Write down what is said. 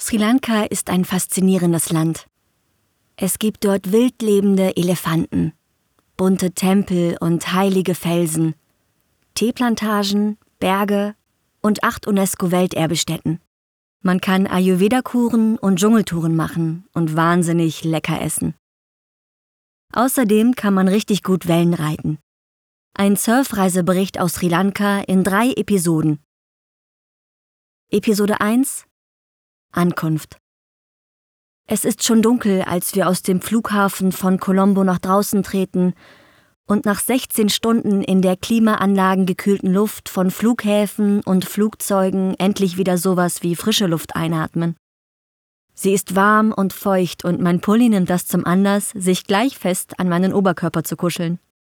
Sri Lanka ist ein faszinierendes Land. Es gibt dort wildlebende Elefanten, bunte Tempel und heilige Felsen, Teeplantagen, Berge und 8 UNESCO-Welterbestätten. Man kann Ayurveda-Kuren und Dschungeltouren machen und wahnsinnig lecker essen. Außerdem kann man richtig gut Wellen reiten. Ein Surfreisebericht aus Sri Lanka in 3 Episoden. Episode 1: Ankunft. Es ist schon dunkel, als wir aus dem Flughafen von Colombo nach draußen treten und nach 16 Stunden in der klimaanlagengekühlten Luft von Flughäfen und Flugzeugen endlich wieder sowas wie frische Luft einatmen. Sie ist warm und feucht und mein Pulli nimmt das zum Anlass, sich gleich fest an meinen Oberkörper zu kuscheln.